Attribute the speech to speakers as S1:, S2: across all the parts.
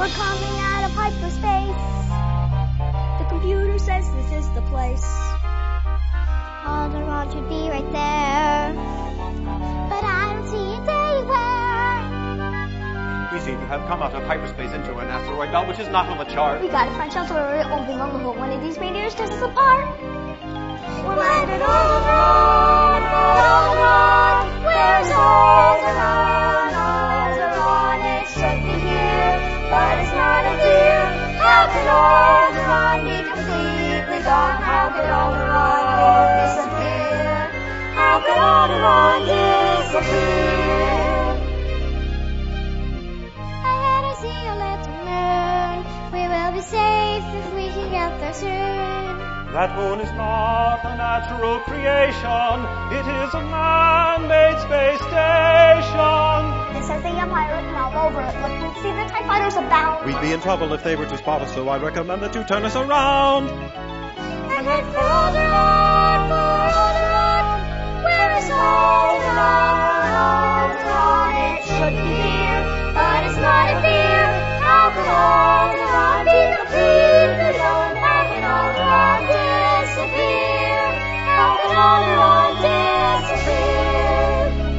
S1: We're coming out of hyperspace. The computer says this is the place. Alderaan should be right there, but I don't see it anywhere.
S2: We seem to have come out of hyperspace into an asteroid belt, which is not on the chart.
S1: We gotta find shelter or it won't be long before one of these reindeers tears us apart. We're landed Alderaan, Alderaan. Where's Alderaan? Alderaan, it should be here, but it's not here. How could Alderaan be completely gone? How could Alderaan disappear? How could Alderaan disappear? Ahead I see a little moon. We will be safe if we can get there soon.
S3: That moon is not a natural creation. It is a man-made space station.
S1: It says the Empire written all over it. Look, we see the TIE fighters abound.
S3: We'd be in trouble if they were to spot us, so I recommend that you turn us around.
S1: And head for Alderaan, where is Alderaan? Alderaan, it should be here, but it's not here. How could Alderaan be completely gone? How could Alderaan disappear? How could Alderaan disappear?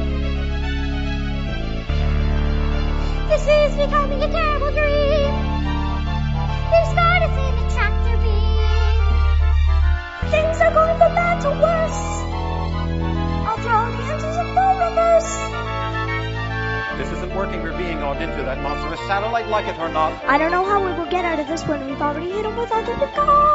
S1: This is becoming a terrible dream. We've started seeing the tractor beam. Things are going from bad to worse. I'll throw the engines in full reverse.
S2: This isn't working. We're being owned into that monstrous satellite, like it or not.
S1: I don't know how we will get out of this when we've already hit them with all the cars.